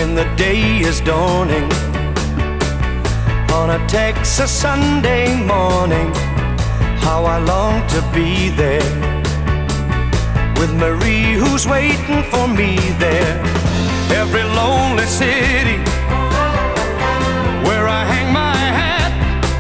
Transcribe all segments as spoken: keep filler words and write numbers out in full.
when the day is dawning on a Texas Sunday morning. How I long to be there with Marie, who's waiting for me there. Every lonely city where I hang my hat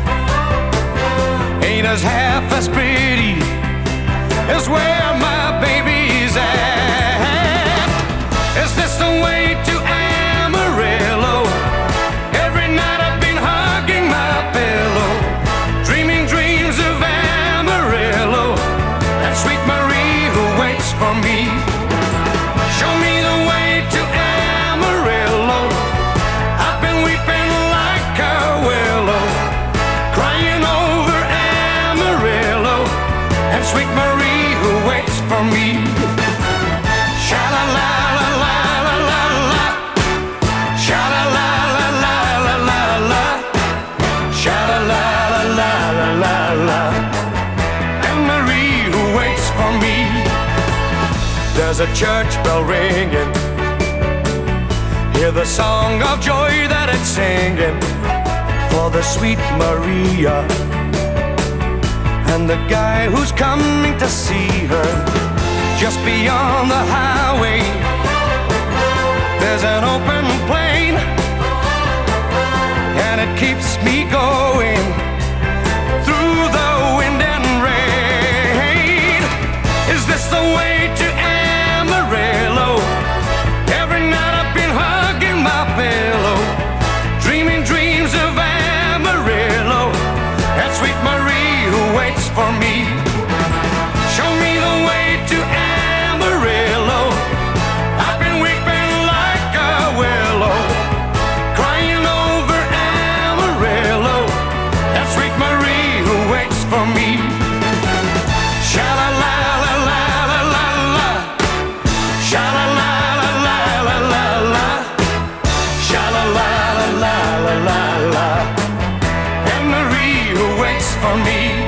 ain't as half as pretty as where my baby's at. Is this the way to Amarillo? Every night I've been hugging my pillow, dreaming dreams of Amarillo and sweet Marie who waits for me. Show me the way to Amarillo. I've been weeping like a willow, crying over Amarillo and sweet Marie who waits for me. Sha-la-la-la-la-la-la-la, sha-la-la-la-la-la-la, sha-la-la-la-la-la-la, and Marie who waits for me. There's a church bell ringing, hear the song of joy that it's singing for the sweet Maria and the guy who's coming to see her. Just beyond the highway there's an open plain, and it keeps me going through the wind and rain. Is this the way to Amarillo? Every night I've been hugging my pillow, dreaming dreams of Amarillo and sweet Marie who waits for me. Show me the way to Amarillo. I've been weeping like a willow, crying over Amarillo and sweet Marie who waits for me. Sha-la-la-la-la-la-la, sha-la-la-la-la-la-la, sha-la-la-la-la-la-la, and Marie who waits for me.